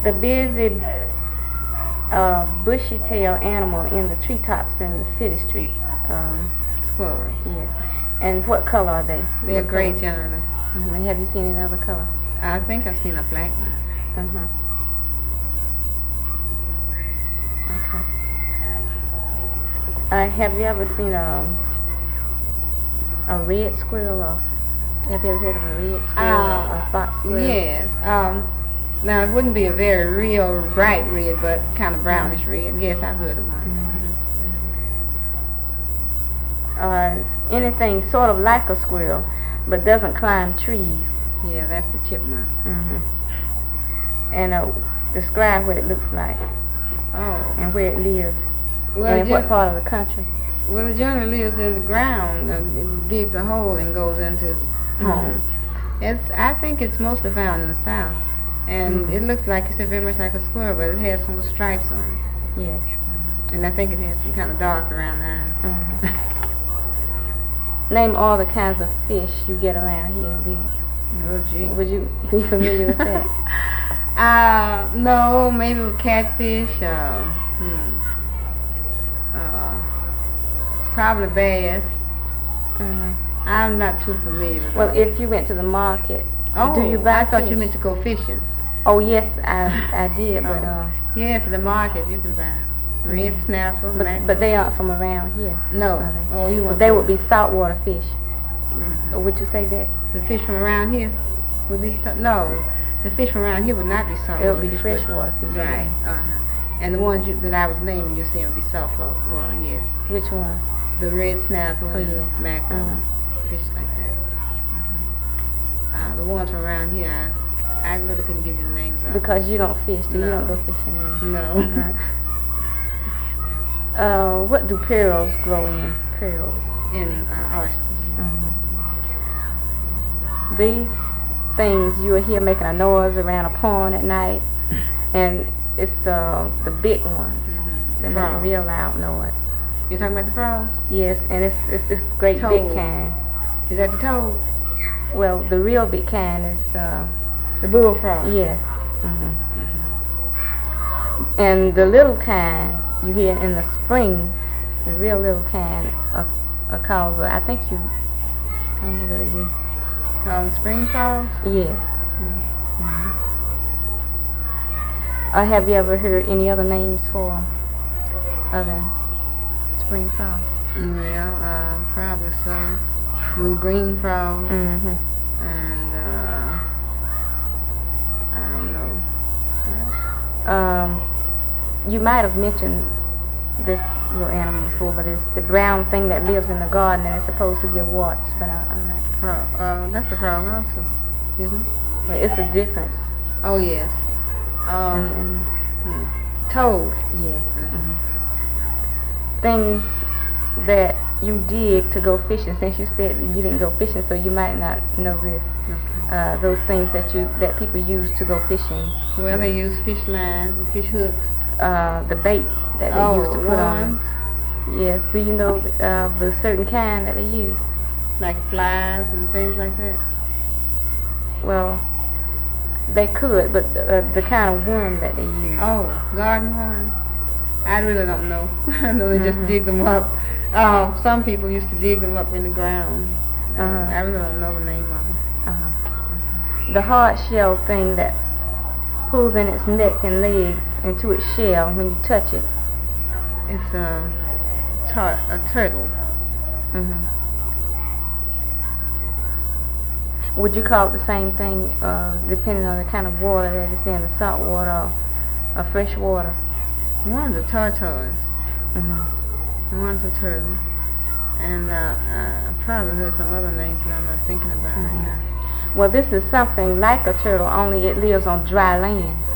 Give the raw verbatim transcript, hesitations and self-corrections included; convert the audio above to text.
the busy uh, bushy-tailed animal in the treetops in the city streets. Um, Squirrels. yes. And what color are they? They're What gray color? generally. Mm-hmm. Have you seen any other color? I think I've seen a black one. Uh-huh. Okay. Uh, have you ever seen a a red squirrel? Or have you ever heard of a red squirrel Uh, or a fox squirrel? Yes. Um, now it wouldn't be a very real bright red, but kind of brownish red. Yes, I've heard of one. Mm-hmm. Uh, anything sort of like a squirrel, but doesn't climb trees. Yeah, that's the chipmunk. Mm-hmm. And uh, describe what it looks like Oh. and where it lives, Well, and in it what gen- part of the country. well, it generally lives in the ground. Uh, it digs a hole and goes into its home. It's. I think it's mostly found in the south, and Mhm. it looks like you said very much like a squirrel, but it has some stripes on it, Yes. and I think it has some kind of dark around the eyes. Mhm. Name all the kinds of fish you get around here. Do you- Oh, gee. Would you be familiar with that? Uh, no, maybe with catfish. Uh, hmm. Uh, probably bass. Mhm. I'm not too familiar with Well, those. if you went to the market, Oh, do you buy I thought fish? you meant to go fishing. Oh yes, I I did, but Oh. uh, Yes, at the market you can buy red Mhm. snapper, but mackerel. but they aren't from around here. no. Are they? Oh, you Well, want they to- would be saltwater fish. Mhm. Would you say that? The fish from around here would be sa- no. The fish from around here would not be saltwater. It would be fish, but- freshwater fish. Right. Uh huh. And the ones you, that I was naming, you're saying would be saltwater. Yes. Which ones? The red snapper Oh, and yeah. mackerel, Uh-huh. fish like that. Mhm. Uh, the ones from around here, I, I really couldn't give you the names of. Because you don't fish, do you? No. don't go fishing then? No. Uh-huh. Uh, what do pearls grow in? Pearls. In uh, oysters. Mhm. These things you will hear making a noise around a pond at night, and it's uh, the big ones Mm-hmm. that make a real loud noise. You're talking about the frogs? Yes, and it's it's this great Toad. big kind. Is that the toad? Well, the real big kind is uh, The bullfrog. yes. hmm And the little kind you hear in the spring, the real little kind are, are called. I think you. I don't know whether you. Call them spring frogs? Yes. Mhm. Uh, have you ever heard any other names for 'em other than spring frog? Well, uh, probably so. Blue green frog. Mm-hmm. And, uh, I don't know. Um, you might have mentioned this little animal before, but it's the brown thing that lives in the garden and it's supposed to give warts, but I, I'm not. Frog. Uh, that's a frog also, isn't it? But it's a difference. Oh, yes. Um, and, and hmm. Toad. yes. Mhm. Mhm. Things that you dig to go fishing. Since you said you didn't go fishing, so you might not know this. Okay. Uh, those things that you that people use to go fishing. Well, they use fish lines and fish hooks. Uh, the bait that they Oh, use to put on. worms, Yes. Do you know uh, the certain kind that they use? like flies and things like that. Well, they could, but uh, the kind of worm that they use. Oh, garden worm. I really don't know. I know they just Mhm. dig them up. Uh, some people used to dig them up in the ground. Uh-huh. I really don't know the name of them. Uh-huh. The hard shell thing that pulls in its neck and legs into its shell when you touch it. It's a, tar- a turtle. Mm-hmm. Would you call it the same thing, uh, depending on the kind of water that it's in, the salt water or, or fresh water? One's a tortoise. Mm-hmm. One's a turtle. And uh, I probably heard some other names that I'm not thinking about Mhm. right now. Well, this is something like a turtle, only it lives on dry land.